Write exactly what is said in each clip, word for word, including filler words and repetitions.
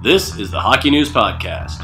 This is the Hockey News Podcast.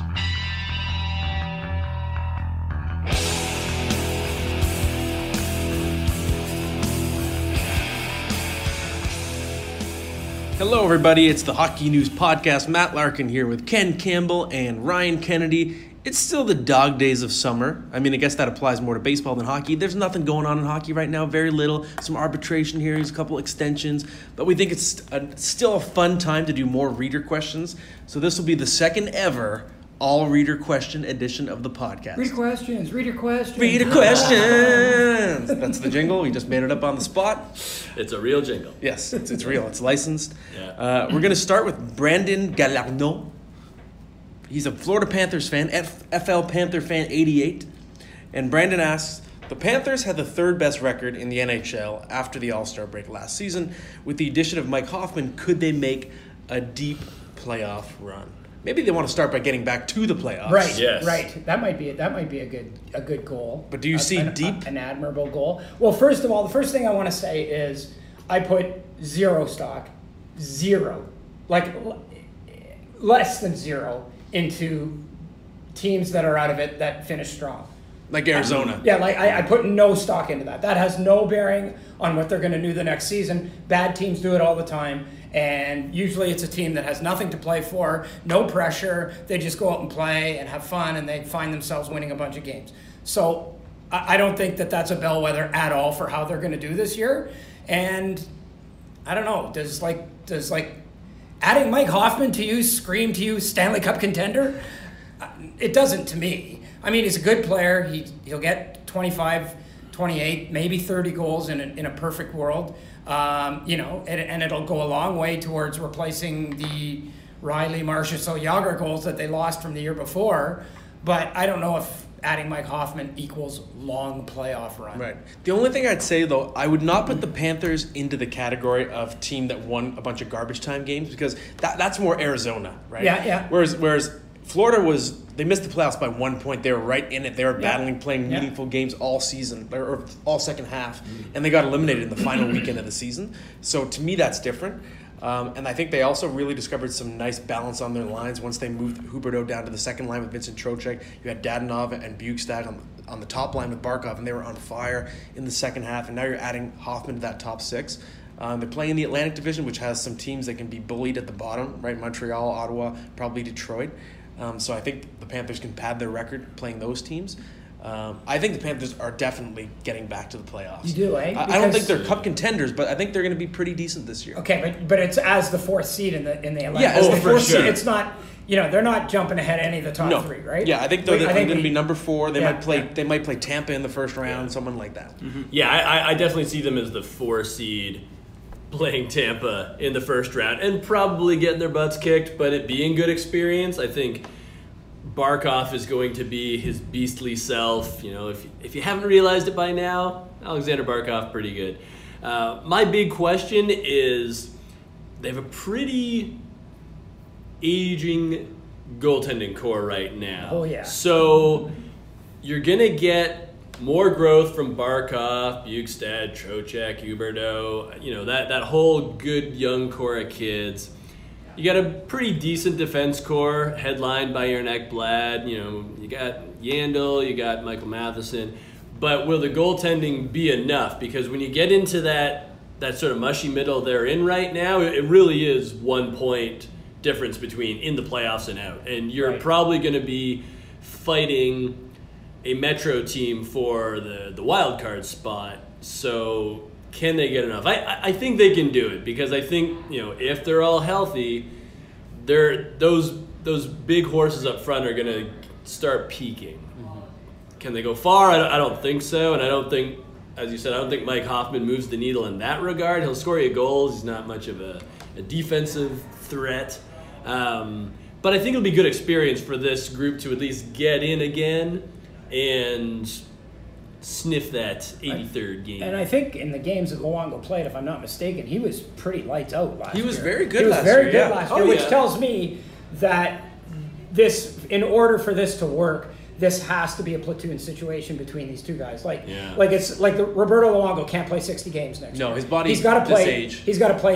Hello, everybody. It's the Hockey News Podcast. Matt Larkin here with Ken Campbell and Ryan Kennedy. It's still the dog days of summer. I mean, I guess that applies more to baseball than hockey. There's nothing going on in hockey right now, very little. Some arbitration hearings, a couple extensions. But we think it's a, still a fun time to do more reader questions. So this will be the second ever all-reader question edition of the podcast. Reader questions, reader questions. Reader questions! That's the jingle. We just made it up on the spot. It's a real jingle. Yes, it's, it's real. It's licensed. Yeah. Uh, we're going to start with Brandon Galarneau. He's a Florida Panthers fan, F- FL Panther fan eighty-eight. And Brandon asks, the Panthers had the third best record in the N H L after the All-Star break last season. With the addition of Mike Hoffman, could they make a deep playoff run? Maybe they want to start by getting back to the playoffs. Right, Yes. right. That might be that might be a good a good goal. But do you A- see an, deep? An admirable goal. Well, first of all, the first thing I want to say is I put zero stock, zero, like l- less than zero into teams that are out of it that finish strong. Like Arizona. Yeah, like I, I put no stock into that. That has no bearing on what they're going to do the next season. Bad teams do it all the time, and usually it's a team that has nothing to play for, no pressure. They just go out and play and have fun, and they find themselves winning a bunch of games. So I, I don't think that that's a bellwether at all for how they're going to do this year. And I don't know. Does like does like adding Mike Hoffman to you scream to you Stanley Cup contender? It doesn't to me. I mean, he's a good player. He, he'll get twenty-five, twenty-eight, maybe thirty goals in a, in a perfect world. Um, you know, and, and it'll go a long way towards replacing the Riley, Marchessault, Yager goals that they lost from the year before. But I don't know if adding Mike Hoffman equals long playoff run. Right. The only thing I'd say, though, I would not put the Panthers into the category of team that won a bunch of garbage time games because that that's more Arizona, right? Yeah, yeah. Whereas whereas Florida was, they missed the playoffs by one point. They were right in it. They were Yeah. battling, playing Yeah. meaningful games all season, or, or all second half, and they got eliminated in the final weekend of the season. So to me, that's different. Um, and I think they also really discovered some nice balance on their lines once they moved Huberdeau down to the second line with Vincent Trocheck. You had Dadonov and Bukestad on, on the top line with Barkov, and they were on fire in the second half. And now you're adding Hoffman to that top six. Um, they're playing in the Atlantic Division, which has some teams that can be bullied at the bottom, right? Montreal, Ottawa, probably Detroit. Um, so I think the Panthers can pad their record playing those teams. Um, I think the Panthers are definitely getting back to the playoffs. You do, eh? I, I don't think Because- they're cup contenders, but I think they're going to be pretty decent this year. Okay, but but it's as the fourth seed in the in the Atlantic. Yeah, as Oh, the the fourth fourth seed. seed. It's not. You know, they're not jumping ahead any of the top No. three, right? Yeah, I think they're, Wait, they're I think going to we- be number four. They Yeah, might play. yeah. They might play Tampa in the first round, someone like that. Yeah, I, I definitely see them as the four seed playing Tampa in the first round and probably getting their butts kicked, but it being good experience. I think Barkov is going to be his beastly self. You know, if if you haven't realized it by now, Alexander Barkov, pretty good. Uh, my big question is they have a pretty aging goaltending core right now. Oh, yeah. So you're going to get more growth from Barkov, Bukestad, Trocheck, Huberdeau, you know, that, that whole good young core of kids. You got a pretty decent defense core headlined by Aaron Ekblad. You know, you got Yandel, you got Michael Matheson. But will the goaltending be enough? Because when you get into that that sort of mushy middle they're in right now, it really is one point difference between in the playoffs and out. And you're Right. probably going to be fighting a Metro team for the, the wild card spot. So can they get enough? I, I I think they can do it because I think, you know, if they're all healthy, they're those those big horses up front are going to start peaking. Mm-hmm. Can they go far? I don't, I don't think so, and I don't think, as you said, I don't think Mike Hoffman moves the needle in that regard. He'll score you goals. He's not much of a, a defensive threat. Um, but I think it'll be good experience for this group to at least get in again and sniff that eighty-third game. And I think in the games that Luongo played, if I'm not mistaken, he was pretty lights out last He year. was very good He was last very year, good yeah. last Oh, year, which yeah. tells me that this, in order for this to work, this has to be a platoon situation between these two guys. Like, Yeah. like it's like the Roberto Luongo can't play sixty games next No, year. his body He's got to this play. age. He's got to play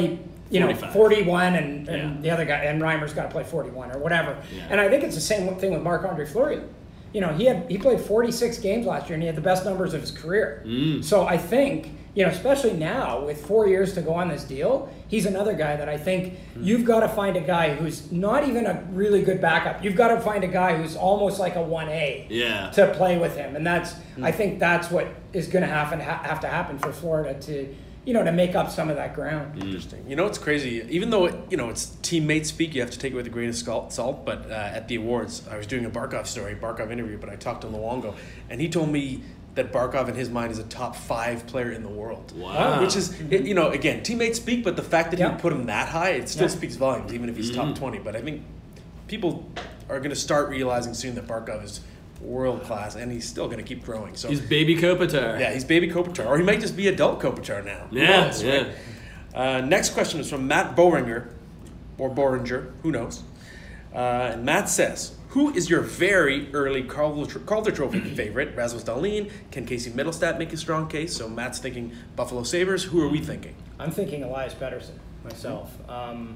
you know, forty-five. forty-one, and, and Yeah. the other guy, and Reimer's got to play forty-one or whatever. Yeah. And I think it's the same thing with Marc-Andre Fleury. You know, he had he played forty-six games last year, and he had the best numbers of his career. Mm. So I think, you know, especially now with four years to go on this deal, he's another guy that I think Mm. you've got to find a guy who's not even a really good backup. You've got to find a guy who's almost like a one A Yeah. to play with him, and that's Mm. I think that's what is going to happen ha- have to happen for Florida to, you know, to make up some of that ground. Interesting. You know, it's crazy. Even though, it, you know, it's teammate speak, you have to take it with a grain of salt. salt but uh, at the awards, I was doing a Barkov story, Barkov interview, but I talked to Luongo, and he told me that Barkov in his mind is a top five player in the world. Wow. Which is, it, you know, again, teammate speak, but the fact that Yeah. he put him that high, it still Yeah. speaks volumes, even if he's Mhm. top twenty. But I think people are going to start realizing soon that Barkov is world class, and he's still going to keep growing. So He's baby Kopitar. yeah, he's baby Kopitar, or he might just be adult Kopitar now. Who Yeah, knows, yeah. right? Uh, next question is from Matt Boringer, or Boringer, who knows? Uh, and Matt says, who is your very early Calder, Calder Trophy favorite? Rasmus Dahlin? Can Casey Middlestat make a strong case? So Matt's thinking Buffalo Sabres. Who are we thinking? I'm thinking Elias Pettersson myself. Um,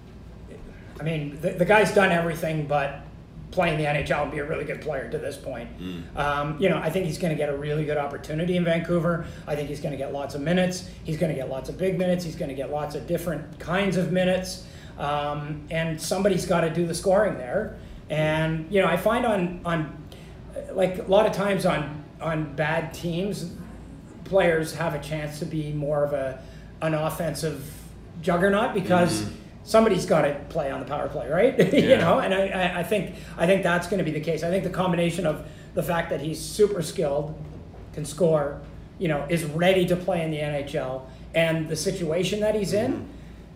I mean, the, the guy's done everything but play in the N H L and be a really good player to this point. Um, you know, I think he's going to get a really good opportunity in Vancouver. I think he's going to get lots of minutes. He's going to get lots of big minutes. He's going to get lots of different kinds of minutes. Um, and somebody's got to do the scoring there. And, you know, I find on, on like a lot of times on, on bad teams, players have a chance to be more of a an offensive juggernaut because Mm-hmm. somebody's got to play on the power play, right? you Yeah. know, and I, I, I think I think that's going to be the case. I think the combination of the fact that he's super skilled, can score, you know, is ready to play in the N H L, and the situation that he's in,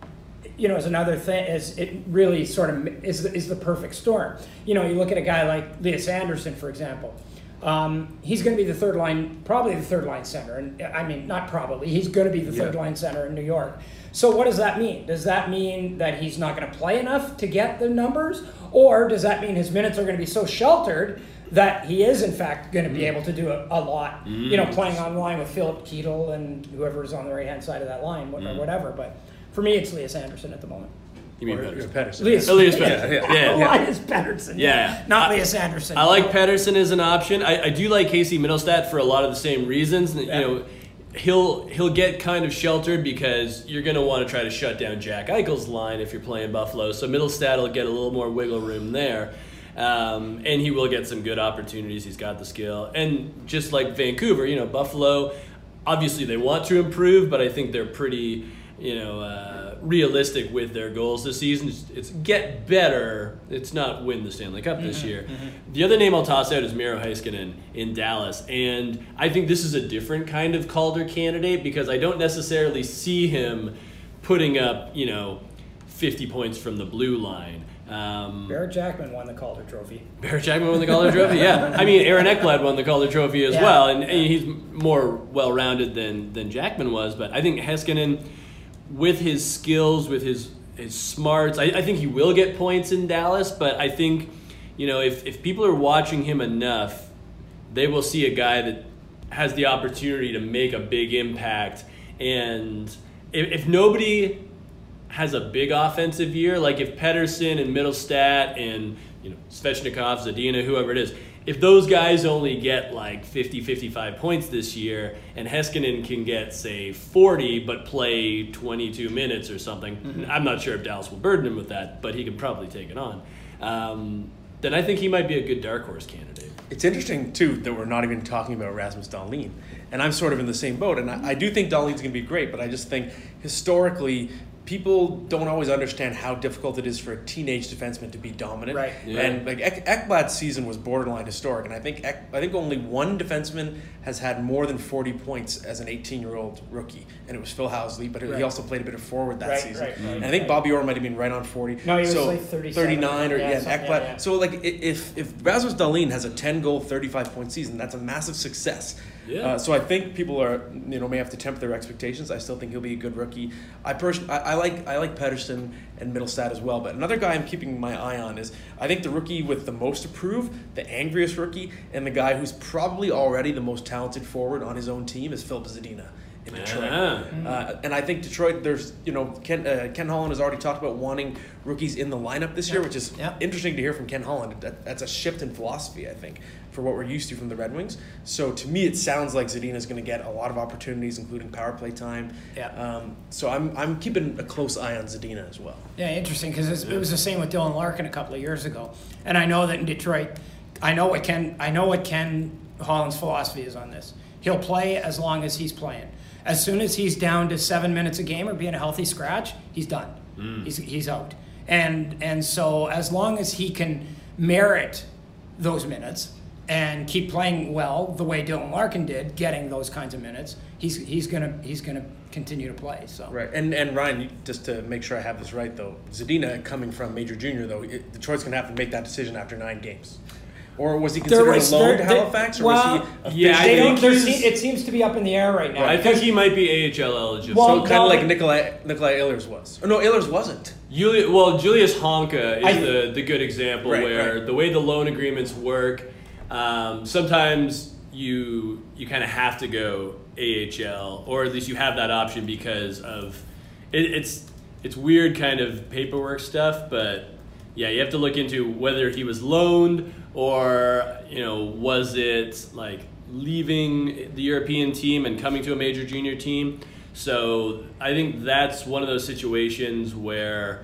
you know, is another thing. Is it really sort of is the, is the perfect storm? You know, you look at a guy like Elias Anderson, for example. Um, he's going to be the third line, probably the third line center, and I mean, not probably. He's going to be the third Yeah. line center in New York. So what does that mean? Does that mean that he's not going to play enough to get the numbers, or does that mean his minutes are going to be so sheltered that he is in fact going to be able to do a, a lot? You know, playing on line with Philip Keetle and whoever's on the right hand side of that line, or whatever. But for me, it's Elias Anderson at the moment. You mean Or Pettersson? Pettersson. Elias, Elias Yeah, Pettersson. yeah. Yeah. yeah. Elias Pettersson. Yeah. Not I- Elias Anderson. I like Pettersson as an option. I, I do like Casey Middlestat for a lot of the same reasons. You Yeah. know, he'll he'll get kind of sheltered because you're going to want to try to shut down Jack Eichel's line if you're playing Buffalo. So Middlestat will get a little more wiggle room there. Um, and he will get some good opportunities. He's got the skill. And just like Vancouver, you know, Buffalo, obviously they want to improve, but I think they're pretty, you know, uh, realistic with their goals this season. It's, it's get better. It's not win the Stanley Cup this year. The other name I'll toss out is Miro Heiskanen in Dallas. And I think this is a different kind of Calder candidate because I don't necessarily see him putting up, you know, fifty points from the blue line. Um, Barrett Jackman won the Calder Trophy. Barrett Jackman won the Calder Trophy, yeah. I mean, Aaron Ekblad won the Calder Trophy as Yeah. well, and, and he's more well-rounded than, than Jackman was. But I think Heiskanen, with his skills, with his his smarts, I, I think he will get points in Dallas. But I think, you know, if, if people are watching him enough, they will see a guy that has the opportunity to make a big impact. And if, if nobody has a big offensive year, like if Pettersson and Middlestat and, you know, Svechnikov, Zadina, whoever it is, if those guys only get like fifty, fifty-five points this year and Heiskanen can get, say, forty but play twenty-two minutes or something, mm-hmm. I'm not sure if Dallas will burden him with that, but he can probably take it on, um, then I think he might be a good dark horse candidate. It's interesting, too, that we're not even talking about Rasmus Dahlin. And I'm sort of in the same boat. And I, I do think Dahlin's going to be great, but I just think historically people don't always understand how difficult it is for a teenage defenseman to be dominant. Right. Yeah. And like Ek- Ekblad's season was borderline historic, and I think Ek- I think only one defenseman has had more than forty points as an eighteen-year-old rookie, and it was Phil Housley. But Right. he also played a bit of forward that Right, season. right, right, and I think right. Bobby Orr might have been right on forty. No, he was so like thirty-seven. thirty-nine or Yeah, yeah, something, Ekblad. yeah, yeah. So like i- if if Rasmus Dahlin has a ten-goal, thirty-five-point season, that's a massive success. Yeah. Uh, so I think people are, you know, may have to temper their expectations. I still think he'll be a good rookie. I person, I, I like I like Pettersson and Middlestat as well. But another guy I'm keeping my eye on is I think the rookie with the most to prove, the angriest rookie, and the guy who's probably already the most talented forward on his own team is Philip Zadina. in Detroit. Ah. Uh, and I think Detroit, there's, you know, Ken, uh, Ken Holland has already talked about wanting rookies in the lineup this year, which is Yeah. interesting to hear from Ken Holland. That, that's a shift in philosophy, I think, for what we're used to from the Red Wings. So to me, it sounds like Zadina's going to get a lot of opportunities, including power play time. Yeah. Um, so I'm I'm keeping a close eye on Zadina as well. Yeah, interesting, because it was the same with Dylan Larkin a couple of years ago. And I know that in Detroit, I know what Ken, I know what Ken Holland's philosophy is on this. He'll play as long as he's playing. As soon as he's down to seven minutes a game or being a healthy scratch, he's done. Mm. He's he's out. And and so as long as he can merit those minutes and keep playing well the way Dylan Larkin did, getting those kinds of minutes, he's he's gonna he's gonna continue to play. So right, and and Ryan, just to make sure I have this right though, Zadina coming from Major Junior though, it, Detroit's gonna have to make that decision after nine games. Or was he considered was, a loan to there, Halifax, or well, was he? Yeah, I they think don't, he's- se- it seems to be up in the air right now. I think he might be A H L eligible. Well, So kind no, of like but- Nikolai Nikolai Ehlers was. Oh no, Ehlers wasn't. Juli- well, Julius Honka is I- the, the good example Right, where right. the way the loan agreements work, um, sometimes you you kind of have to go A H L, or at least you have that option because of it, it's it's weird kind of paperwork stuff, but yeah, you have to look into whether he was loaned or, you know, was it like leaving the European team and coming to a major junior team. So I think that's one of those situations where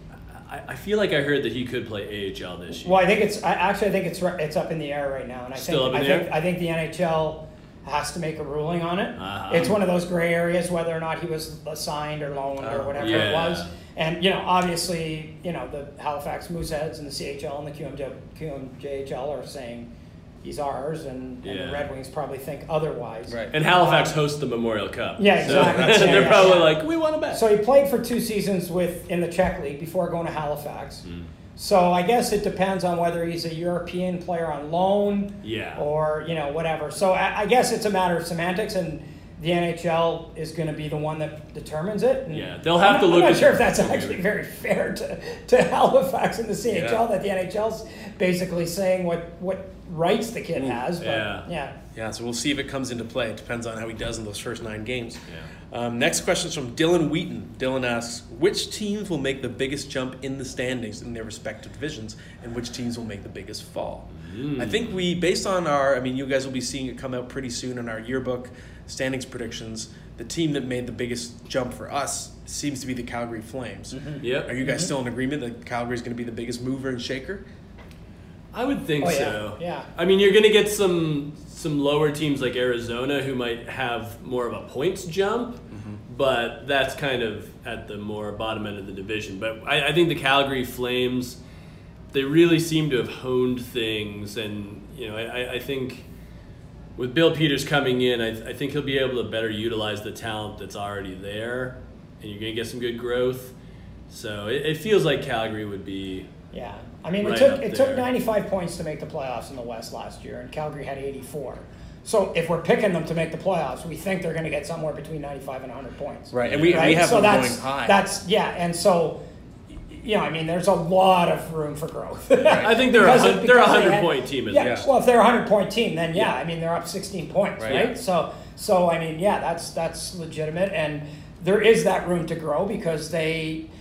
I, I feel like I heard that he could play A H L this year. Well, I think it's I, actually I think it's ri- it's up in the air right now, and I Still think up in I the think air? I think the N H L has to make a ruling on it. Uh-huh. It's one of those gray areas whether or not he was signed or loaned or Oh, whatever yeah. it was. And you know, obviously, you know the Halifax Mooseheads and the C H L and the Q M J, Q M J H L are saying he's ours, and, and Yeah. the Red Wings probably think otherwise. Right. And Halifax hosts the Memorial Cup. Yeah, So exactly. they're Yeah, probably yeah. like, we want to bet. So he played for two seasons with in the Czech League before going to Halifax. Mm. So I guess it depends on whether he's a European player on loan, Yeah. or you know whatever. So I, I guess it's a matter of semantics, and the N H L is going to be the one that determines it. And Yeah, they'll have I'm to not, look I'm not at sure the- if that's actually very fair to, to Halifax and the C H L Yeah. that the N H L's basically saying what what rights the kid has. But Yeah. yeah. Yeah, so we'll see if it comes into play. It depends on how he does in those first nine games. Yeah. Um, next question is from Dylan Wheaton. Dylan asks, which teams will make the biggest jump in the standings in their respective divisions, and which teams will make the biggest fall? Mm. I think we, based on our, I mean, you guys will be seeing it come out pretty soon in our yearbook standings predictions. The team that made the biggest jump for us seems to be the Calgary Flames. Yep. Are you guys still in agreement that Calgary is going to be the biggest mover and shaker? I would think Oh, yeah. so. Yeah. I mean, you're going to get some some lower teams like Arizona who might have more of a points jump, Mm-hmm. but that's kind of at the more bottom end of the division. But I, I think the Calgary Flames, they really seem to have honed things, and you know, I, I think with Bill Peters coming in, I, I think he'll be able to better utilize the talent that's already there, and you're going to get some good growth. So it, it feels like Calgary would be. Yeah, I mean, Right it took up it there. took ninety-five points to make the playoffs in the West last year, and Calgary had eighty-four. So if we're picking them to make the playoffs, we think they're going to get somewhere between ninety-five and one hundred points. Right, and we, Right? we have so them that's, going high. That's yeah, and so you know, I mean, there's a lot of room for growth. I think they're a Because hun- of- they're a because they hundred had- point team at Yeah, least. well, if they're a hundred point team, then yeah, I mean, they're up sixteen points, Right. right? Yeah. So, so I mean, yeah, that's that's legitimate, and there is that room to grow because they,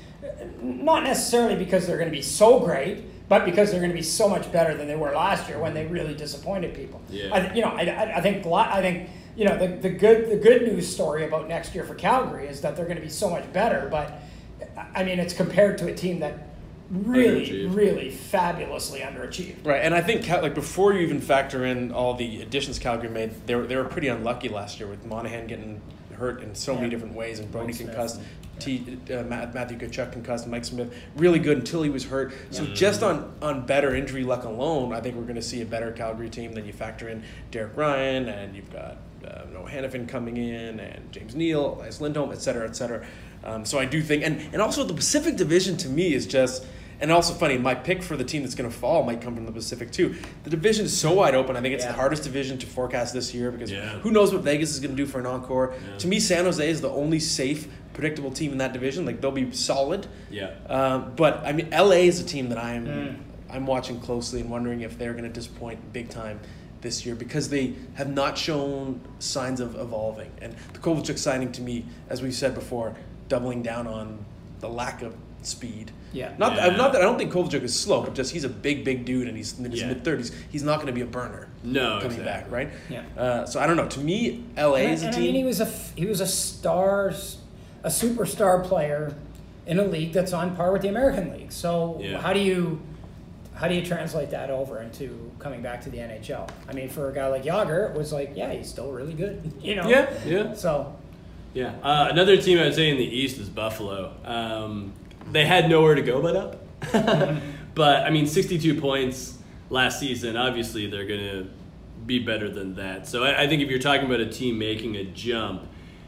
not necessarily because they're going to be so great, but because they're going to be so much better than they were last year when they really disappointed people. Yeah. I, you know, I, I- I think gla- I think you know the, the good the good news story about next year for Calgary is that they're going to be so much better, but I mean, it's compared to a team that really, Underachieved. really fabulously underachieved. Right, and I think Cal- like before you even factor in all the additions Calgary made, they were they were pretty unlucky last year with Monahan getting hurt in so many Yeah. different ways, and Brody Mike Smith. concussed, T, uh, Ma- Matthew Tkachuk concussed, and Mike Smith really good until he was hurt. So just on on better injury luck alone, I think we're going to see a better Calgary team. Then you factor in Derek Ryan, and you've got uh, Noah Hannafin coming in, and James Neal, Elias Lindholm, et cetera, et cetera. Um, so I do think, and and also the Pacific Division to me is just. And also funny, my pick for the team that's going to fall might come from the Pacific too. The division is so wide open. I think it's Yeah. the hardest division to forecast this year because Yeah. who knows what Vegas is going to do for an encore. Yeah. To me, San Jose is the only safe, predictable team in that division. Like they'll be solid. Yeah. Um, but I mean, L A is a team that I'm Mm. I'm watching closely and wondering if they're going to disappoint big time this year because they have not shown signs of evolving. And the Kovalchuk signing, to me, as we've said before, doubling down on the lack of speed. Yeah. Not, Yeah. not that I don't think Kovalchuk is slow, but just he's a big, big dude, and he's in his Yeah. mid thirties. He's not going to be a burner. No, coming exactly. back, right? Yeah. Uh, so I don't know. To me, L A And, is a and team. I mean, he was a f- he was a star, a superstar player in a league that's on par with the American League. So Yeah. how do you how do you translate that over into coming back to the N H L? I mean, for a guy like Yager, it was like, yeah, he's still really good. You know. Yeah, yeah. So Yeah. Uh, another team I'd say in the East is Buffalo. Um, they had nowhere to go but up. But, I mean, sixty-two points last season. Obviously, they're going to be better than that. So I, I think if you're talking about a team making a jump,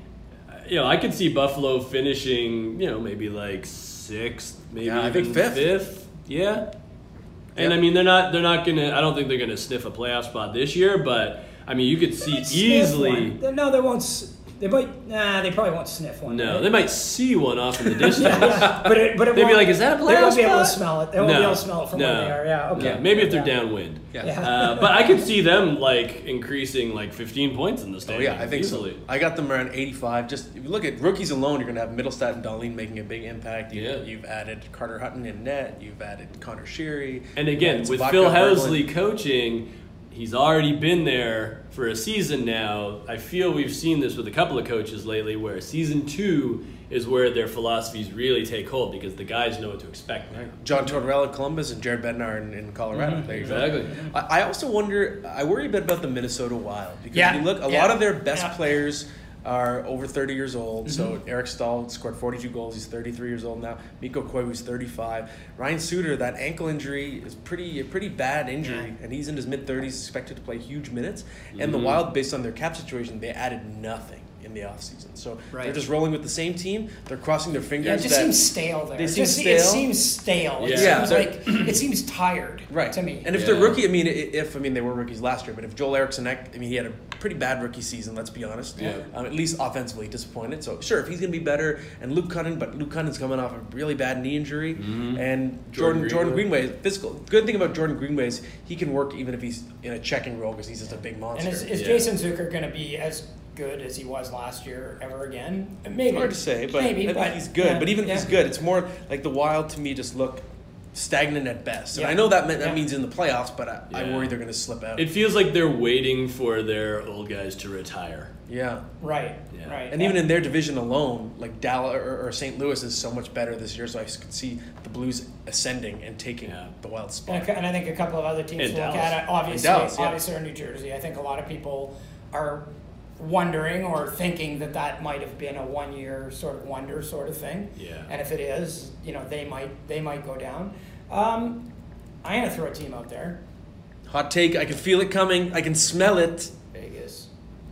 you know, I could see Buffalo finishing, you know, maybe like sixth, maybe Yeah, I even think fifth. fifth. Yeah. And Yep. I mean, they're not they're not gonna. I don't think they're gonna sniff a playoff spot this year. But I mean, you could see Sniff easily. one. No, they won't. s- They might. Nah, they probably won't sniff one. No, right? they might see one off in the distance. Yeah, but it, but it They'd be won't- like, "Is that a They won't playoff be able to spot?" smell it. They won't No, be able to smell it from no. where they are. Yeah. Okay. Yeah, maybe if they're Yeah. downwind. Yeah. Yeah. Uh, but I could see them like increasing like fifteen points in the Oh standings. yeah, I think easily. so. I got them around eighty-five. Just if you look at rookies alone, you're going to have Middlestat and Dahlin making a big impact. You, Yeah. You've added Carter Hutton in net. You've added Connor Sheary. And you've again, added with Sabatka, Phil Berglund. Housley coaching, he's already been there for a season now. I feel we've seen this with a couple of coaches lately where season two is where their philosophies really take hold because the guys know what to expect. Right. John Tortorella at Columbus and Jared Bednar in, in Colorado. Mm-hmm. There you Exactly. go. I, I also wonder, I worry a bit about the Minnesota Wild because Yeah. if you look, a Yeah. lot of their best Yeah. players are over thirty years old. Mm-hmm. So Eric Stahl scored forty-two goals. He's thirty-three years old now. Mikko Koivu's thirty-five. Ryan Suter, that ankle injury is pretty a pretty bad injury, and he's in his mid-thirties, expected to play huge minutes. And the Mhm. Wild, based on their cap situation, they added nothing in the offseason. So they're Right. just rolling with the same team. They're crossing their fingers. Yeah, it just that, seems stale there. They It seem just, stale. It seems stale. It Yeah. seems like it seems tired. Right. To me. And if Yeah. they're rookie, I mean, i- if, I mean, they were rookies last year, but if Joel Eriksson, I mean, he had a pretty bad rookie season, let's be honest. Yeah. Um, at least offensively disappointed. So, sure, if he's going to be better, and Luke Cunnin, but Luke Cunnin's coming off a really bad knee injury, Mhm. and Jordan Jordan Jordan Greenway. Greenway, physical. Good thing about Jordan Greenway is he can work even if he's in a checking role because he's just a big And monster. is, is Yeah. Jason Zucker going to be as good as he was last year ever again? Maybe. Hard to say, but Maybe, I think but he's good. yeah, but even if yeah. he's good, it's more like the Wild to me just look stagnant at best. And Yeah. I know that, that Yeah. means in the playoffs, but I, I Yeah. worry they're going to slip out. It feels like they're waiting for their old guys to retire. yeah. Right. Yeah. Right. And even in their division alone, like Dallas or, or Saint Louis is so much better this year, so I could see the Blues ascending and taking Yeah. the Wild And spot. I, and I think a couple of other teams And to look Dallas. at it. Obviously, And Dallas, yeah. obviously, are New Jersey. I think a lot of people are wondering or thinking that that might have been a one-year sort of wonder sort of thing. Yeah. And if it is, you know, they might they might go down. Um, I'm gonna throw a team out there. Hot take, I can feel it coming. I can smell it. Vegas.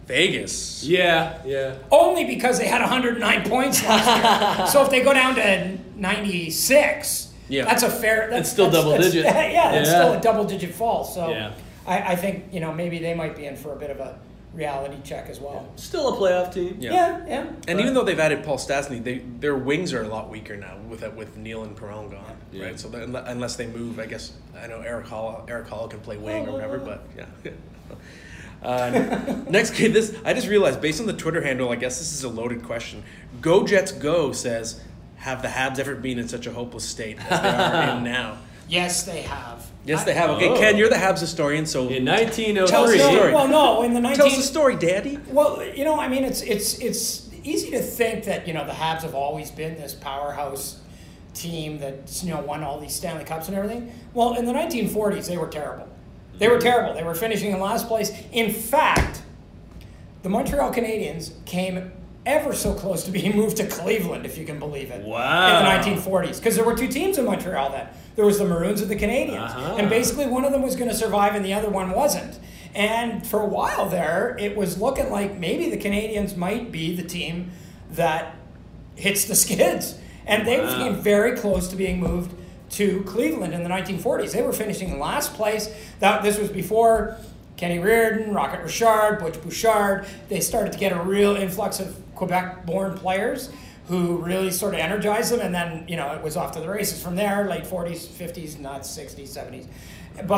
Vegas. Yeah, yeah. Only because they had one hundred nine points last year. So if they go down to ninety-six, Yeah. that's a fair. That's It's still that's- double that's- digit. Yeah, that's Yeah. still a double-digit fall. So Yeah. I, I think you know maybe they might be in for a bit of a reality check as well. Still a playoff team. Yeah. Yeah, yeah. And even though they've added Paul Stastny, they their wings are a lot weaker now with with Neil and Perron gone, Yeah. right? So that, unless they move, I guess I know Eric Hall Eric Hall can play wing or whatever, but yeah. Uh, next game, this I just realized based on the Twitter handle, I guess this is a loaded question. Go Jets Go says, "Have the Habs ever been in such a hopeless state as they are in now?" Yes, they have. Yes, I- they have. Okay, Oh. Ken, you're the Habs historian, so In nineteen Tell us oh the No, story. three. well, no, in the tell us nineteen. the story, Daddy. Well, you know, I mean, it's it's it's easy to think that you know the Habs have always been this powerhouse team that you know won all these Stanley Cups and everything. Well, in the nineteen forties, they were terrible. They were terrible. They were finishing in last place. In fact, the Montreal Canadiens came ever so close to being moved to Cleveland, if you can believe it. Wow. In the nineteen forties, because there were two teams in Montreal then. There was the Maroons and the Canadiens, Uh-huh. and basically one of them was going to survive and the other one wasn't. And for a while there, it was looking like maybe the Canadiens might be the team that hits the skids. And they Wow. came very close to being moved to Cleveland in the nineteen forties. They were finishing in last place. That this was before Kenny Reardon, Rocket Richard, Butch Bouchard. They started to get a real influx of Quebec-born players who really sort of energized them, and then you know it was off to the races from there. Late forties, fifties, not sixties, seventies. But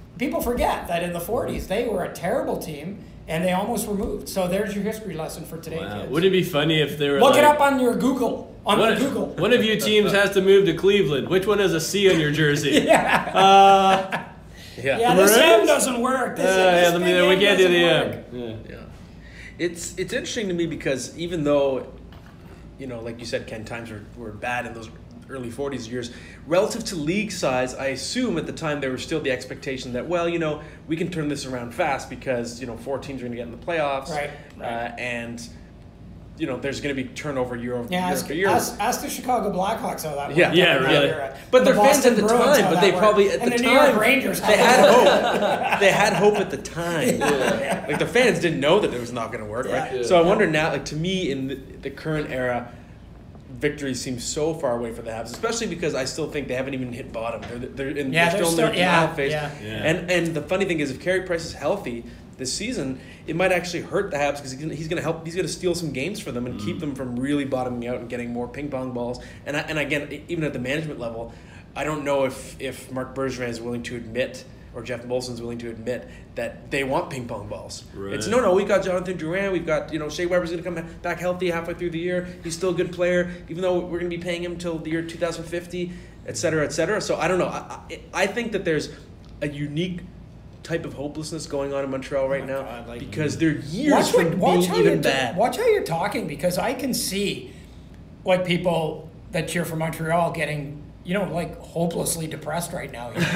people forget that in the forties they were a terrible team and they almost were moved. So there's your history lesson for today, Wow. kids. Wouldn't it be funny if they were Look like, it up on your Google. On one, the Google. One of you teams has to move to Cleveland. Which one has a C on your jersey? yeah. Uh, Yeah. Yeah, this Right? M doesn't work. This, uh, this yeah, let me, big we M can't do doesn't the work. M. Yeah. Yeah. It's it's interesting to me because even though, you know, like you said, Ken, times were, were bad in those early forties years, relative to league size, I assume at the time there was still the expectation that, well, you know, we can turn this around fast because, you know, four teams are going to get in the playoffs. Right, right. Uh, and, you know, there's going to be turnover year over Yeah, year ask, after year. ask, ask the Chicago Blackhawks how that worked. Yeah. Yeah, in that really. era. But The they're fans Boston at the Bruins, time, how but that they worked. probably at and the, the time New York Rangers they how had that hope. They had hope at the time. Yeah. Like the fans didn't know that it was not going to work, Yeah. right? Yeah. So I wonder now, like to me, in the, the current era, victory seems so far away for the Habs, especially because I still think they haven't even hit bottom. They're they're, in, Yeah, they're they're still in still- their yeah, denial phase. yeah. Yeah. And and the funny thing is, if Carey Price is healthy this season, it might actually hurt the Habs because he's gonna, he's going to help. He's going to steal some games for them and keep them from really bottoming out and getting more ping pong balls. And I, and again, even at the management level, I don't know if if Marc Bergevin is willing to admit, or Jeff Molson's willing to admit, that they want ping pong balls. Right. It's no, no, we've got Jonathan Drouin, we've got, you know, Shea Weber's going to come back healthy halfway through the year. He's still a good player, even though we're going to be paying him till the year two thousand fifty, et cetera, et cetera. So I don't know. I, I, I think that there's a unique type of hopelessness going on in Montreal right my now God, like- because they're years Watch, what, from watch, being how even you're ta- bad. watch how you're talking, because I can see like people that cheer for Montreal getting, you know, like hopelessly depressed right now. You know?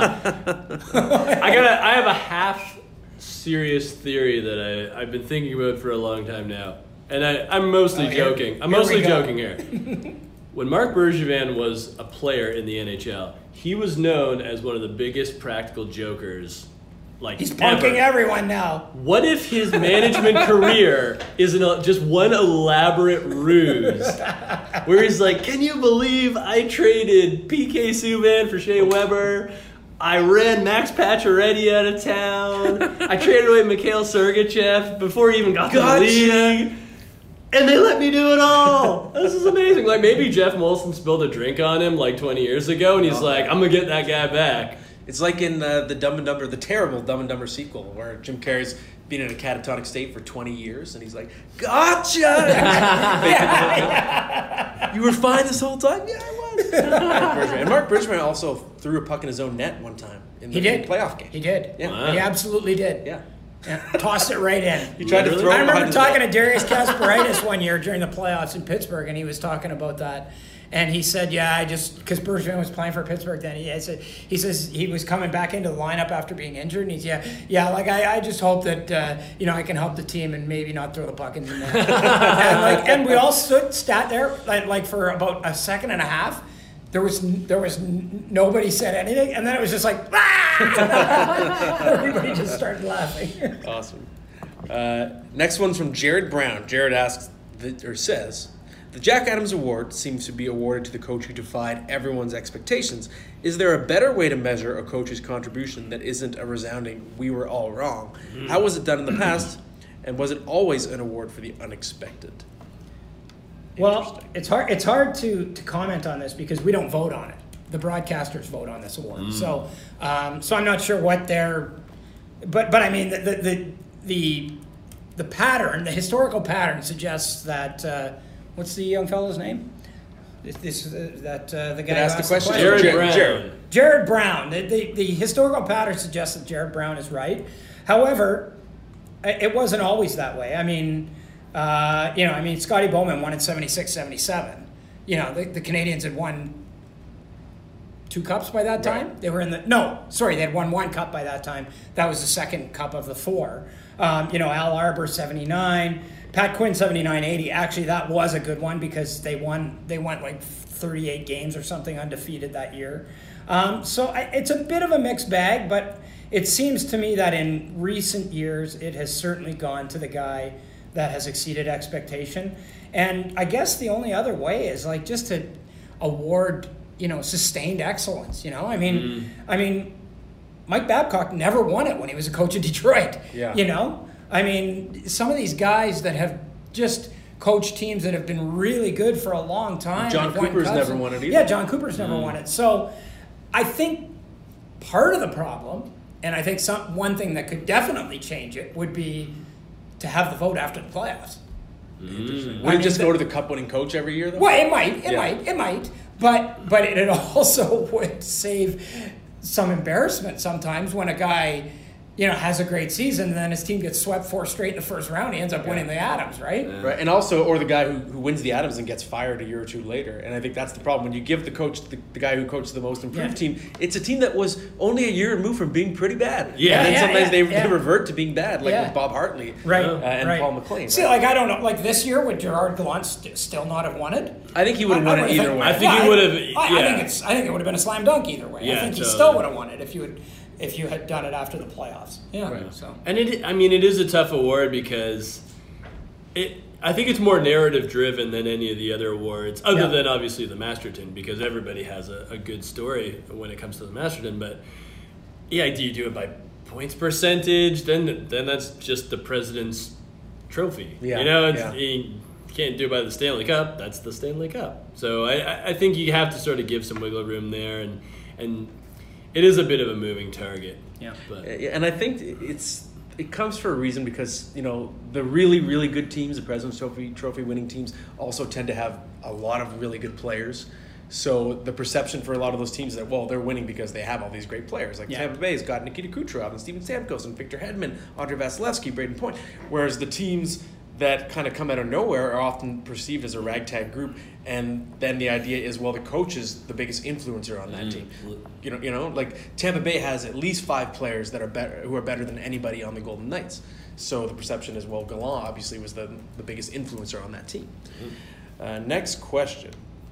I got. I have a half serious theory that I I've been thinking about for a long time now, and I I'm mostly Oh, here- joking. I'm here we mostly go. joking here. When Marc Bergevin was a player in the N H L, he was known as one of the biggest practical jokers. Like He's punking ever. everyone now. What if his management career is an, just one elaborate ruse? Where he's like, can you believe I traded P K Subban for Shea Weber? I ran Max Pacioretty out of town. I traded away Mikhail Sergachev before he even got Gotcha. to the league. And they let me do it all. This is amazing. Like maybe Jeff Molson spilled a drink on him like twenty years ago, and he's Oh. like, I'm going to get that guy back. It's like in uh, the Dumb and Dumber, the terrible Dumb and Dumber sequel, where Jim Carrey's been in a catatonic state for twenty years, and he's like, "Gotcha! You were fine this whole time." Yeah, I was. And Marc Bergevin also threw a puck in his own net one time in the, He did. in the playoff game. He did. Yeah. Wow. He absolutely did. Yeah, Yeah, tossed it right in. he tried to Literally? throw. I it remember behind his talking back. to Darius Kasparaitis one year during the playoffs in Pittsburgh, and he was talking about that. And he said, "Yeah, I just because Bergevin was playing for Pittsburgh then. He I said he says he was coming back into the lineup after being injured, and he's yeah, yeah, like I, I just hope that uh, you know I can help the team and maybe not throw the puck in the net." and like, and we all stood sat there like, like for about a second and a half. There was there was n- nobody said anything, and then it was just like ah! Everybody just started laughing. Awesome. Uh, next one's from Jared Brown. Jared asks, the, or says, the Jack Adams Award seems to be awarded to the coach who defied everyone's expectations. Is there a better way to measure a coach's contribution that isn't a resounding, we were all wrong? How was it done in the past? And was it always an award for the unexpected? Well, Interesting. it's hard. It's hard to, to comment on this because we don't vote on it. The broadcasters vote on this award. So, um, so I'm not sure what their, but but I mean the the the the, the pattern, the historical pattern suggests that uh, what's the young fellow's name? This, this uh, that uh, the guy who asked the asked question? Jared, Jared- Brown. Jared. Jared Brown. The, the, the historical pattern suggests that Jared Brown is right. However, it wasn't always that way. I mean, uh, you know, I mean, Scotty Bowman won in seventy-six seventy-seven. You know, the, the Canadians had won two cups by that time. Right. They were in the, no, sorry, they had won one cup by that time. That was the second cup of the four. Um, you know, Al Arbor, seventy-nine. Pat Quinn, seventy-nine eighty. Actually, that was a good one because they won, they went like thirty-eight games or something undefeated that year. Um, so I, it's a bit of a mixed bag, but it seems to me that in recent years, it has certainly gone to the guy that has exceeded expectation. And I guess the only other way is like just to award, you know, sustained excellence. You know, I mean, Mm. I mean, Mike Babcock never won it when he was a coach of Detroit. Yeah. You know, I mean, some of these guys that have just coached teams that have been really good for a long time. John have won Cooper's cups never and- won it either. Yeah, John Cooper's never won it. So I think part of the problem and I think some one thing that could definitely change it would be to have the vote after the playoffs. Mm. Would it just go to the cup-winning coach every year, though? Well, it might, it Yeah. might, it might, but but it also would save some embarrassment sometimes when a guy, you know, has a great season and then his team gets swept four straight in the first round. He ends up winning the Adams, right? Yeah. Right, and also, or the guy who, who wins the Adams and gets fired a year or two later. And I think that's the problem. When you give the coach, the, the guy who coached the most improved Yeah. team, it's a team that was only a year removed from being pretty bad. Yeah. And then Yeah, sometimes yeah, they, yeah. they revert to being bad, like Yeah. with Bob Hartley Right, uh, and right. Paul McLean. See, right? like, I don't know, like this year, would Gerard Gallant st- still not have won it? I think he would have won I it would've either think- way. I think he I- would've- I, I yeah. think it's. I think it would have been a slam dunk either way. I Yeah, think he totally. still would have won it if you had, if you had done it after the playoffs. Yeah. Right. So. And it, I mean, it is a tough award because it. I think it's more narrative driven than any of the other awards, other Yeah. than obviously the Masterton, because everybody has a, a good story when it comes to the Masterton. But yeah, do you do it by points percentage? Then then that's just the president's trophy. Yeah, You know, it's, yeah. you can't do it by the Stanley Cup. That's the Stanley Cup. So I, I- I think you have to sort of give some wiggle room there, and and it is a bit of a moving target. Yeah. But Yeah, and I think it's it comes for a reason because you know the really really good teams, the President's Trophy trophy winning teams, also tend to have a lot of really good players. So the perception for a lot of those teams is that well they're winning because they have all these great players. Like Yeah. Tampa Bay's got Nikita Kucherov and Steven Stamkos and Victor Hedman, Andre Vasilevsky, Braden Point. Whereas the teams that kind of come out of nowhere are often perceived as a ragtag group, and then the idea is well the coach is the biggest influencer on that Mm. team. You know, you know, like Tampa Bay has at least five players that are better, who are better than anybody on the Golden Knights. So the perception is, well, Gallant obviously was the the biggest influencer on that team. Uh, next question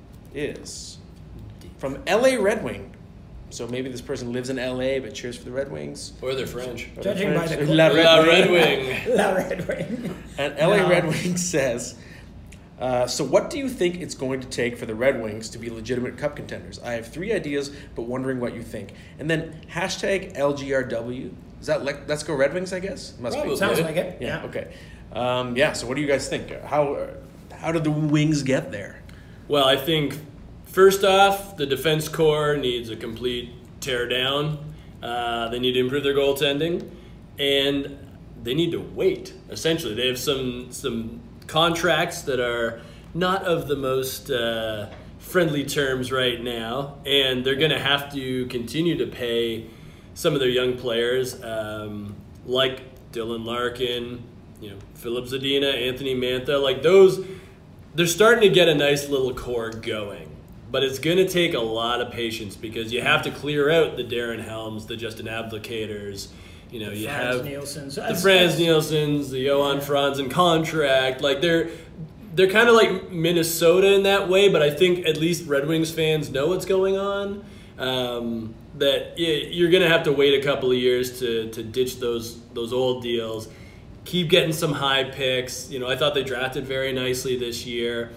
is from L A Red Wing. So maybe this person lives in L A but cheers for the Red Wings. or they're French. Or Judging by the- La Red La Wing. Red Wing. La Red Wing. And L A No. Red Wing says, uh, so what do you think it's going to take for the Red Wings to be legitimate cup contenders? I have three ideas, but wondering what you think. And then hashtag L G R W. Is that le- Let's Go Red Wings, I guess? Must Probably. be. Sounds like it. Yeah, Yeah. okay. Um, yeah, so what do you guys think? How, uh, how did the Wings get there? Well, I think first off, the defense core needs a complete tear down. Uh, they need to improve their goaltending, and they need to wait. Essentially, they have some some contracts that are not of the most uh, friendly terms right now, and they're going to have to continue to pay some of their young players, um, like Dylan Larkin, you know, Philip Zadina, Anthony Mantha, like those. They're starting to get a nice little core going. But it's going to take a lot of patience because you have to clear out the Darren Helms, the Justin Abdicators. You know, you Franz have Nielsen's. the Franz Nielsen's, the Johan Franz in contract. Like they're they're kind of like Minnesota in that way, but I think at least Red Wings fans know what's going on. Um, that yeah, you're going to have to wait a couple of years to to ditch those those old deals. Keep getting some high picks. You know, I thought they drafted very nicely this year.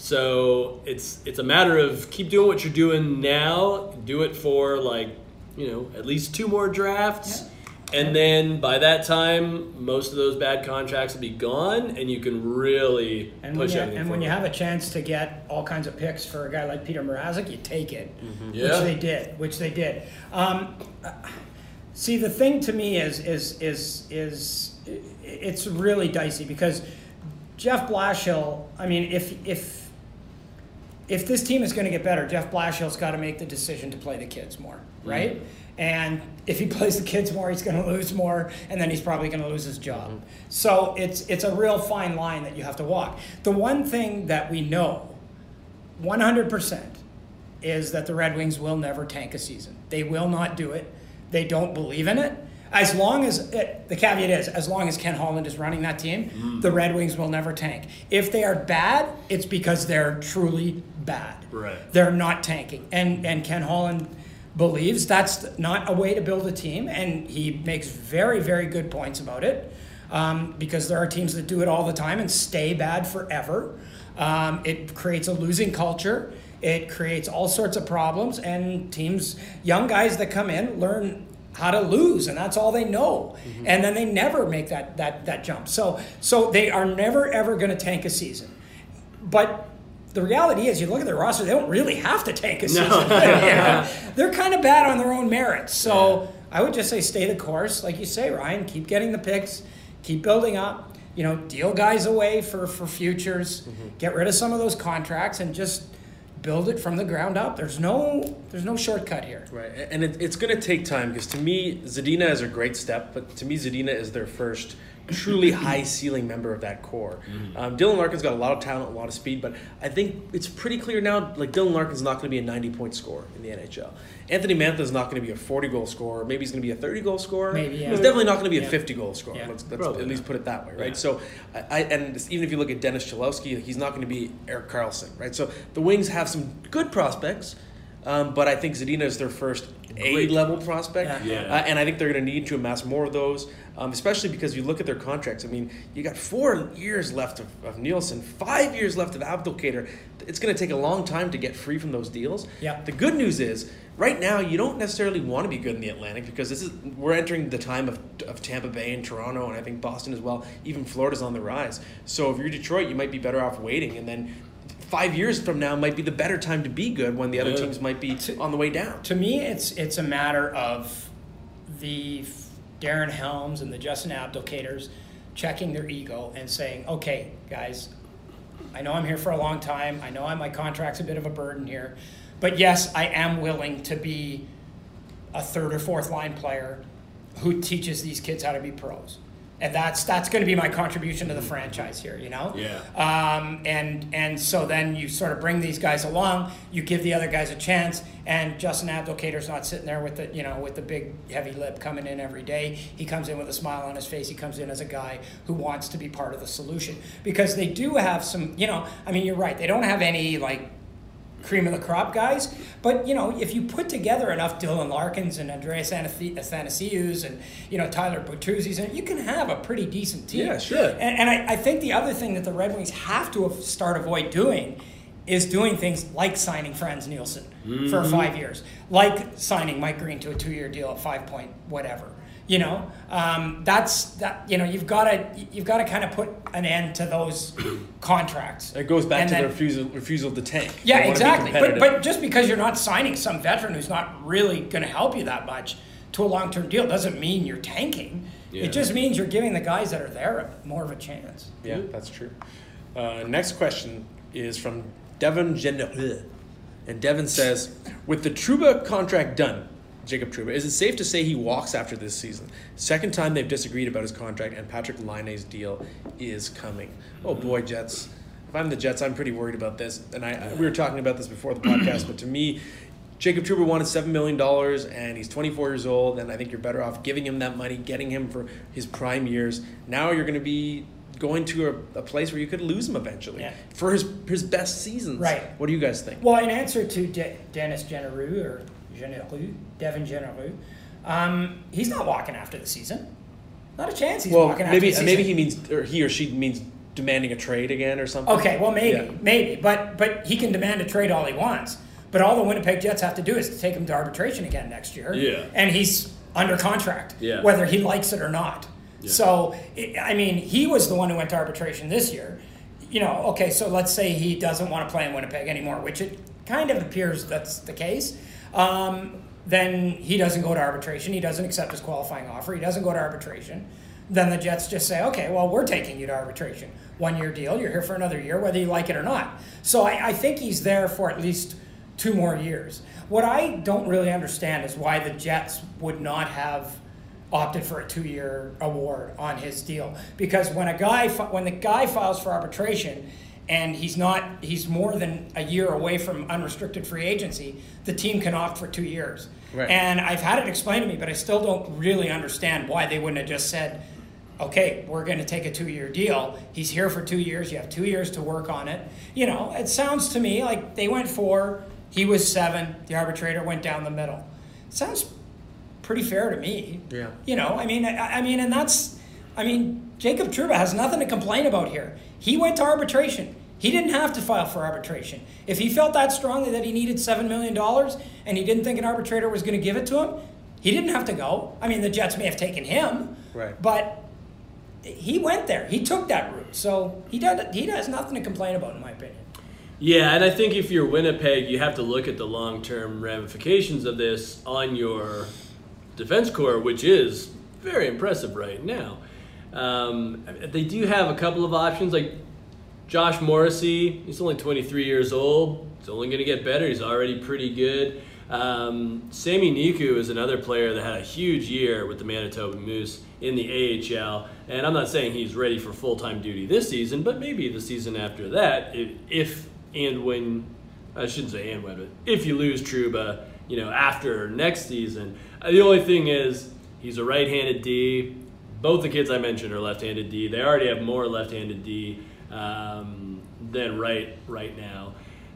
So it's it's a matter of keep doing what you're doing now. Do it for like, you know, at least two more drafts. Yeah. And then by that time, most of those bad contracts will be gone, and you can really And when, push you, everything and when you forward. have a chance to get all kinds of picks for a guy like Peter Mrazek, you take it, Yeah. which they did. Which they did. Um, see, the thing to me is is is is it's really dicey because Jeff Blashill. I mean, if if if this team is going to get better, Jeff Blashill's got to make the decision to play the kids more, right? Mm-hmm. And if he plays the kids more, he's going to lose more, and then he's probably going to lose his job. Mm-hmm. So it's it's a real fine line that you have to walk. The one thing that we know, one hundred percent, is that the Red Wings will never tank a season. They will not do it. They don't believe in it. As long as, it, the caveat is, as long as Ken Holland is running that team, mm. the Red Wings will never tank. If they are bad, it's because they're truly bad. Right. They're not tanking. And, and Ken Holland believes that's not a way to build a team, and he makes very, very good points about it, um, because there are teams that do it all the time and stay bad forever. Um, it creates a losing culture. It creates all sorts of problems, and teams, young guys that come in, learn how to lose, and that's all they know. Mm-hmm. And then they never make that that that jump. So so they are never ever going to tank a season. But the reality is, you look at their roster, they don't really have to tank a season. No. Yeah. They're kind of bad on their own merits. So I would just say stay the course, like you say, Ryan. Keep getting the picks, keep building up. You know, deal guys away for, for futures, mm-hmm. get rid of some of those contracts, and just build it from the ground up. There's no there's no shortcut here. Right, and it, it's going to take time because to me, Zadina is a great step, but to me, Zadina is their first truly high ceiling member of that core. Mm-hmm. Um, Dylan Larkin's got a lot of talent, a lot of speed, but I think it's pretty clear now, like Dylan Larkin's not going to be a ninety-point scorer in the N H L. Anthony Mantha's not going to be a forty-goal scorer. Maybe he's going to be a thirty-goal scorer. Maybe, yeah. He's definitely not going to be a yeah. fifty-goal scorer. Yeah. Let's, let's at least put it that way, right? Yeah. So, I, I and even if you look at Dennis Cholowski, he's not going to be Erik Karlsson, right? So the Wings have some good prospects, um, but I think Zadina is their first A-level prospect. Yeah. Uh, and I think they're going to need to amass more of those, um, especially because you look at their contracts. I mean, you got four years left of, of Nielsen, five years left of Abdelkader. It's going to take a long time to get free from those deals. Yeah. The good news is, right now, you don't necessarily want to be good in the Atlantic because this is we're entering the time of, of Tampa Bay and Toronto, and I think Boston as well. Even Florida's on the rise. So if you're Detroit, you might be better off waiting, and then five years from now might be the better time to be good when the other yeah. teams might be to, on the way down. To me, it's it's a matter of the Darren Helms and the Justin Abdelkaders checking their ego and saying, okay, guys, I know I'm here for a long time. I know my contract's a bit of a burden here. But yes, I am willing to be a third or fourth line player who teaches these kids how to be pros. And that's that's going to be my contribution to the franchise here, you know? Yeah. Um, and and so then you sort of bring these guys along, you give the other guys a chance, and Justin Abdelkader's not sitting there with the, you know, with the big heavy lip coming in every day. He comes in with a smile on his face. He comes in as a guy who wants to be part of the solution. Because they do have some, you know, I mean, you're right. They don't have any, like, cream of the crop guys, but you know, if you put together enough Dylan Larkins and Andreas Athanasious and you know Tyler Bertuzzi's, and you can have a pretty decent team. Yeah, sure. And, and I, I think the other thing that the Red Wings have to start avoid doing is doing things like signing Franz Nielsen mm-hmm. for five years, like signing Mike Green to a two-year deal at five point whatever. You know, um, that's that. You know, you've got to you've got to kind of put an end to those contracts. It goes back and to then, the refusal refusal to tank. Yeah, exactly. But but just because you're not signing some veteran who's not really going to help you that much to a long-term deal doesn't mean you're tanking. Yeah. It just means you're giving the guys that are there more of a chance. Yeah, that's true. Uh, next question is from Devin Genereux, and Devin says, with the Trouba contract done, Jacob Trouba, is it safe to say he walks after this season? Second time they've disagreed about his contract, and Patrick Laine's deal is coming. Oh boy, Jets. If I'm the Jets, I'm pretty worried about this. And I, I we were talking about this before the podcast, but to me, Jacob Trouba wanted seven million dollars, and he's twenty-four years old, and I think you're better off giving him that money, getting him for his prime years. Now you're going to be going to a, a place where you could lose him eventually yeah. for his his best seasons. Right. What do you guys think? Well, in answer to De- Dennis Genereux, or Genereux, Devin Genereux, um, he's not walking after the season. Not a chance he's well, walking maybe, after the season. Maybe he means, or he or she means demanding a trade again or something. Okay, well, maybe, yeah. maybe. But but he can demand a trade all he wants. But all the Winnipeg Jets have to do is to take him to arbitration again next year. Yeah. And he's under contract, yeah. whether he likes it or not. Yeah. So, I mean, he was the one who went to arbitration this year. You know, okay, so let's say he doesn't want to play in Winnipeg anymore, which it kind of appears that's the case. Um, then he doesn't go to arbitration. He doesn't accept his qualifying offer. He doesn't go to arbitration. Then the Jets just say, okay, well, we're taking you to arbitration. One-year deal. You're here for another year, whether you like it or not. So I, I think he's there for at least two more years. What I don't really understand is why the Jets would not have opted for a two-year award on his deal. Because when a guy, when the guy files for arbitration and he's not, he's more than a year away from unrestricted free agency, the team can opt for two years. Right. And I've had it explained to me, but I still don't really understand why they wouldn't have just said, okay, we're going to take a two-year deal. He's here for two years. You have two years to work on it. You know, it sounds to me like they went four, he was seven, the arbitrator went down the middle. It sounds pretty fair to me. Yeah. You know, I mean, I, I mean, and that's, I mean, Jacob Trouba has nothing to complain about here. He went to arbitration. He didn't have to file for arbitration. If he felt that strongly that he needed seven million dollars and he didn't think an arbitrator was going to give it to him, he didn't have to go. I mean, the Jets may have taken him, right. but he went there. He took that route. So he does, he has nothing to complain about, in my opinion. Yeah, and I think if you're Winnipeg, you have to look at the long-term ramifications of this on your defense core, which is very impressive right now. Um, they do have a couple of options, like Josh Morrissey. He's only twenty-three years old. He's only going to get better. He's already pretty good. Um, Sami Niku is another player that had a huge year with the Manitoba Moose in the A H L. And I'm not saying he's ready for full-time duty this season, but maybe the season after that, if, if and when, I shouldn't say and when, but if you lose Trouba, you know, after next season. Uh, the only thing is, he's a right-handed D. Both the kids I mentioned are left-handed D. They already have more left-handed D um, than right right now.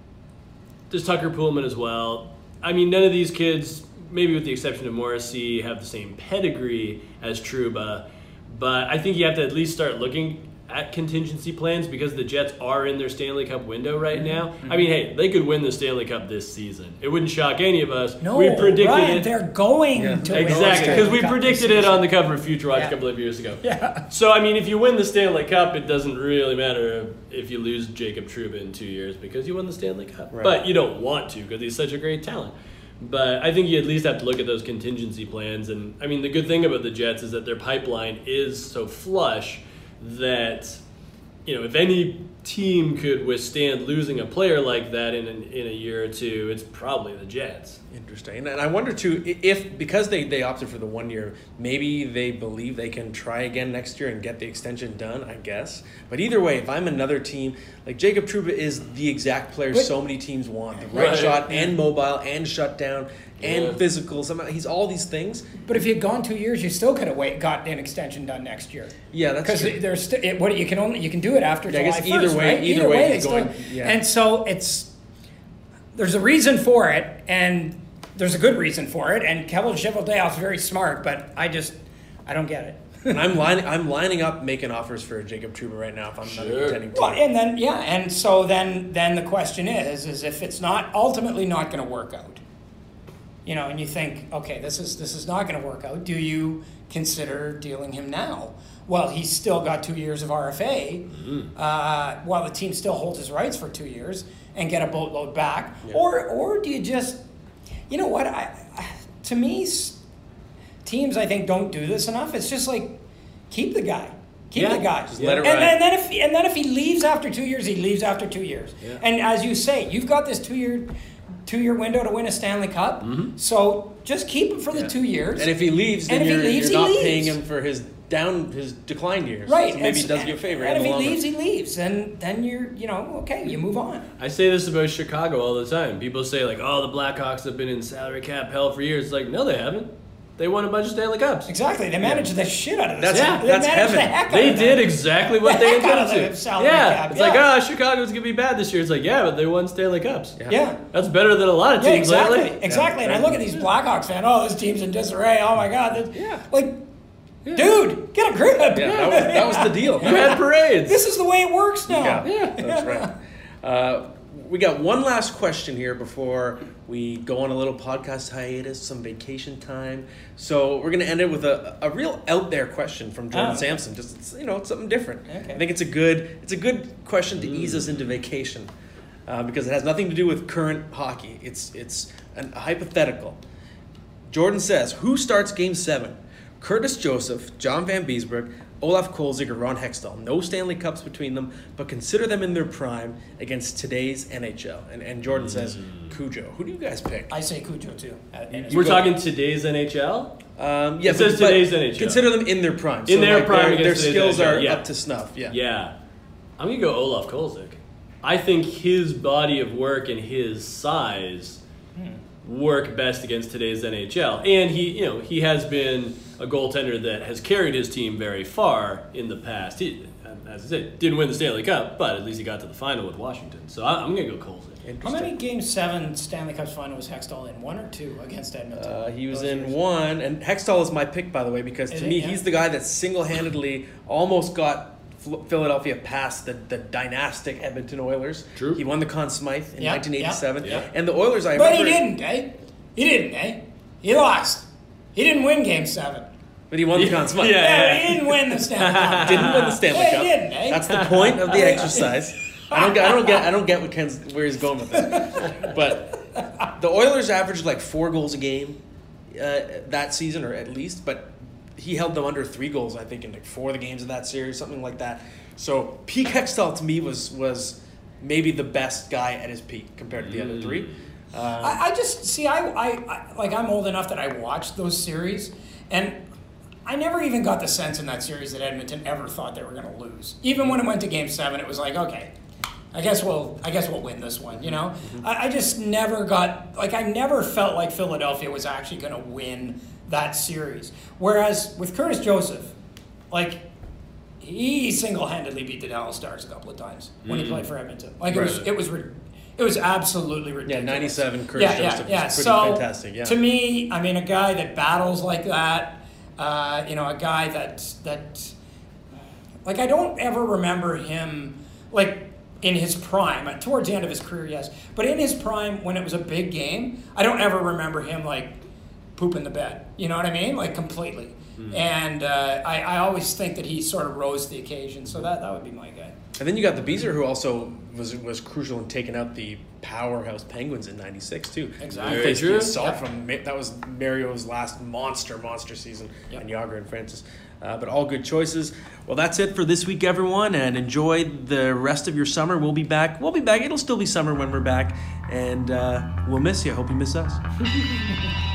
There's Tucker Poolman as well. I mean, none of these kids, maybe with the exception of Morrissey, have the same pedigree as Trouba. But I think you have to at least start looking at contingency plans because the Jets are in their Stanley Cup window right now. Mm-hmm. I mean, hey, they could win the Stanley Cup this season. It wouldn't shock any of us. No, we predicted Ryan, it. They're going yeah. to win Exactly, because we Cup predicted it on the cover of Future Watch yeah. a couple of years ago. Yeah. So, I mean, if you win the Stanley Cup, it doesn't really matter if you lose Jacob Trouba in two years because you won the Stanley Cup. Right. But you don't want to because he's such a great talent. But I think you at least have to look at those contingency plans. And, I mean, the good thing about the Jets is that their pipeline is so flush that, you know, if any team could withstand losing a player like that in an, in a year or two, it's probably the Jets. Interesting. And I wonder, too, if because they, they opted for the one year, maybe they believe they can try again next year and get the extension done, I guess. But either way, if I'm another team, like Jacob Trouba is the exact player But, so many teams want. The right, right. shot and mobile and shutdown and Yeah. physical. Somehow he's all these things. But if you'd gone two years, you still could have wait, got an extension done next year. Yeah, that's Because true. there's st- it, what you can only you can do it after Yeah, I July guess either first, way- right? either way they it's still- going- yeah. And so it's there's a reason for it, and there's a good reason for it. And Kevin Cheveldayoff's very smart, but I just I don't get it. And I'm lining I'm lining up making offers for Jacob Trouba right now if I'm not a Sure. contending team. Well, and then yeah, and so then then the question is is if it's not ultimately not going to work out, you know, and you think, okay, this is this is not going to work out, do you consider dealing him now? Well, he's still got two years of R F A, Mm-hmm. uh, while the team still holds his rights for two years and get a boatload back, Yeah. or or do you just, you know what? I, I to me, s- teams I think don't do this enough. It's just like keep the guy. Keep Yeah, the guy. just let it and, ride. and then if and then if he leaves after two years, he leaves after two years. Yeah. And as you say, you've got this two year two year window to win a Stanley Cup. Mm-hmm. So just keep him for the Yeah. two years. And if he leaves, then And if he you're, leaves, you're he not leaves. paying him for his down his decline years. right, So maybe and, he does you a favor. And in if the he long leaves, run. he leaves. And then you're you know okay, you move on. I say this about Chicago all the time. People say, like, oh, the Blackhawks have been in salary cap hell for years. It's like, no, they haven't. They won a bunch of Stanley Cups. Exactly. They managed the shit out of this. That's- they that's managed the heaven. heck out They of did that. exactly what The they heck out of intended the to. salary Yeah, cap, it's yeah. like, oh, Chicago's gonna be bad this year. It's like, yeah, but they won Stanley Cups. Yeah. Yeah. That's better than a lot of Yeah, teams exactly, lately. exactly. And I look at these Blackhawks fans. Oh, this team's in disarray. Oh my God. This, Yeah. Like, dude, get a grip. Yeah, that was, that was the deal. You had parades. This is the way it works now. Yeah, that's right. Uh, we got one last question here before we go on a little podcast hiatus, some vacation time. So we're going to end it with a, a real out there question from Jordan Oh. Sampson. Just it's, you know, it's something different. Okay. I think it's a good it's a good question to ease us into vacation uh, because it has nothing to do with current hockey. It's it's an, a hypothetical. Jordan says, who starts Game Seven? Curtis Joseph, John Van Beesbroek, Olaf Kolzig, or Ron Hextall. No Stanley Cups between them, but consider them in their prime against today's N H L. And, and Jordan says, Cujo. Who do you guys pick? I say Cujo too. Uh, and it's- We're go- talking today's N H L? Um, yeah, It says but today's N H L. Consider them in their prime. In their prime Their, their against today's skills N H L, are yeah. up to snuff. Yeah. Yeah. I'm going to go Olaf Kolzig. I think his body of work and his size work best against today's N H L. And he, you know, he has been a goaltender that has carried his team very far in the past. He, as I said, didn't win the Stanley Cup, but at least he got to the final with Washington. So I, I'm going to go Kolzig. How Interesting. many Game Seven Stanley Cups final was Hextall in? One or two against Edmonton? Uh, he was Those in years? one, and Hextall is my pick, by the way, because Is to it? me, Yeah. he's the guy that single-handedly almost got Ph- Philadelphia past the, the dynastic Edmonton Oilers. True. He won the Conn Smythe in Yeah, nineteen eighty-seven, yeah, yeah. and the Oilers. I But he remember, didn't, eh? He didn't, eh? He lost. He didn't win Game Seven. but he won the Yeah, Conn Smythe. yeah. Yeah, he didn't win the Stanley Cup. Didn't win the Stanley Yeah, he Cup. didn't, eh? That's the point of the exercise. I don't get. I don't get. I don't get what Ken's where he's going with this. But the Oilers averaged like four goals a game uh, that season, or at least, but he held them under three goals, I think, in like four of the games of that series, something like that. So peak Hextall to me was was maybe the best guy at his peak compared to the mm. other three. Um, I, I just see. I, I, I like. I'm old enough that I watched those series, and I never even got the sense in that series that Edmonton ever thought they were going to lose. Even when it went to Game Seven, it was like, okay, I guess we'll. I guess we'll win this one. You know, mm-hmm. I, I just never got like. I never felt like Philadelphia was actually going to win that series. Whereas with Curtis Joseph, like, he single-handedly beat the Dallas Stars a couple of times when mm-hmm. he played for Edmonton. Like, right. it was. It was. It was absolutely ridiculous. Yeah, ninety-seven, Curtis yeah, Joseph yeah, yeah. was pretty so, fantastic. Yeah. To me, I mean, a guy that battles like that, uh, you know, a guy that, that, like, I don't ever remember him, like, in his prime, towards the end of his career, yes, but in his prime, when it was a big game, I don't ever remember him, like, pooping the bed. You know what I mean? Like, completely. Mm. And uh, I, I always think that he sort of rose to the occasion, so that, that would be my guy. And then you got the Beezer, who also was was crucial in taking out the powerhouse Penguins in ninety-six too. Exactly. Very true. Assault yep. from that was Mario's last monster monster season, yep. and Yager and Francis. Uh, but all good choices. Well, that's it for this week, everyone, and enjoy the rest of your summer. We'll be back. We'll be back. It'll still be summer when we're back, and uh, we'll miss you. Hope you miss us.